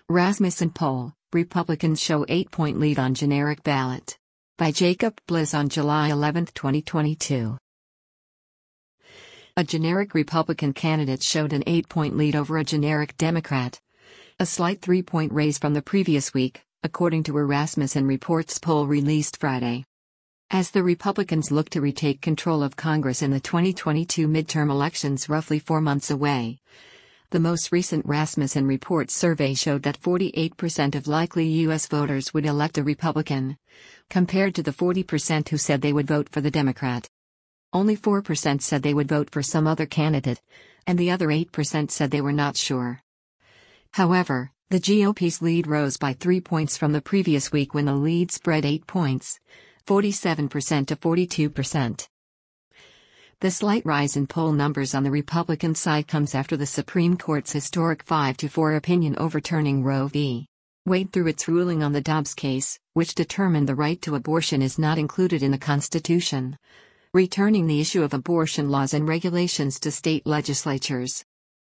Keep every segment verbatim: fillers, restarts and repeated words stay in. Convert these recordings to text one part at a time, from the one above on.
Rasmussen poll, Republicans show eight-point lead on generic ballot. By Jacob Bliss on July eleventh, twenty twenty-two. A generic Republican candidate showed an eight-point lead over a generic Democrat. A slight three-point raise from the previous week, according to a Rasmussen Reports poll released Friday. As the Republicans look to retake control of Congress in the twenty twenty-two midterm elections roughly four months away. The most recent Rasmussen Reports survey showed that forty-eight percent of likely U S voters would elect a Republican, compared to the forty percent who said they would vote for the Democrat. Only four percent said they would vote for some other candidate, and the other eight percent said they were not sure. However, the G O P's lead rose by three points from the previous week when the lead spread eight points, forty-seven percent to forty-two percent. The slight rise in poll numbers on the Republican side comes after the Supreme Court's historic five to four opinion overturning Roe v. Wade through its ruling on the Dobbs case, which determined the right to abortion is not included in the Constitution, returning the issue of abortion laws and regulations to state legislatures.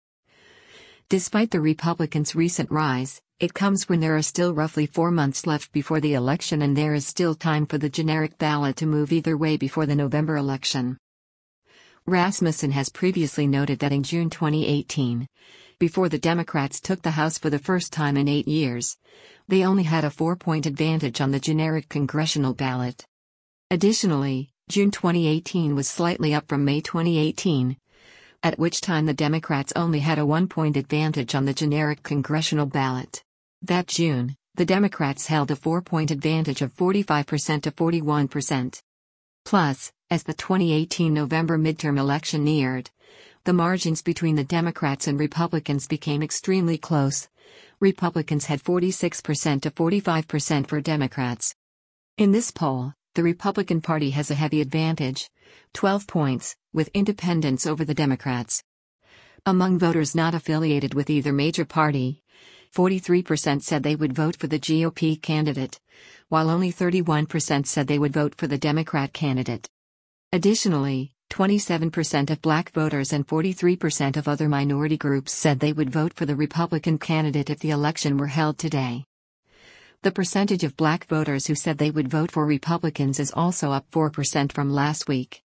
Despite the Republicans' recent rise, it comes when there are still roughly four months left before the election and there is still time for the generic ballot to move either way before the November election. Rasmussen has previously noted that in June twenty eighteen, before the Democrats took the House for the first time in eight years, they only had a four-point advantage on the generic congressional ballot. Additionally, June twenty eighteen was slightly up from May twenty eighteen, at which time the Democrats only had a one-point advantage on the generic congressional ballot. That June, the Democrats held a four-point advantage of forty-five percent to forty-one percent. Plus, as the twenty eighteen November midterm election neared, the margins between the Democrats and Republicans became extremely close. Republicans had forty-six percent to forty-five percent for Democrats. In this poll, the Republican Party has a heavy advantage, twelve points, with independents over the Democrats. Among voters not affiliated with either major party, forty-three percent said they would vote for the G O P candidate, while only thirty-one percent said they would vote for the Democrat candidate. Additionally, twenty-seven percent of black voters and forty-three percent of other minority groups said they would vote for the Republican candidate if the election were held today. The percentage of black voters who said they would vote for Republicans is also up four percent from last week.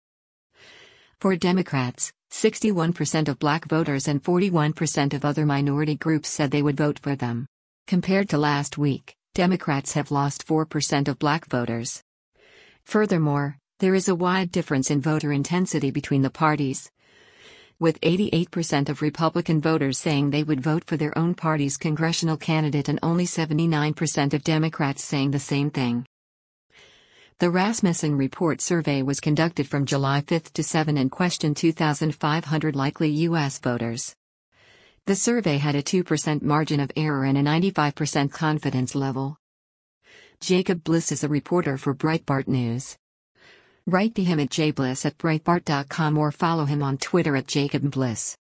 For Democrats, sixty-one percent of black voters and forty-one percent of other minority groups said they would vote for them. Compared to last week, Democrats have lost four percent of black voters. Furthermore, there is a wide difference in voter intensity between the parties, with eighty-eight percent of Republican voters saying they would vote for their own party's congressional candidate and only seventy-nine percent of Democrats saying the same thing. The Rasmussen Report survey was conducted from July fifth to seventh and questioned two thousand five hundred likely U S voters. The survey had a two percent margin of error and a ninety-five percent confidence level. Jacob Bliss is a reporter for Breitbart News. Write to him at jbliss at breitbart dot com or follow him on Twitter at Jacob Bliss.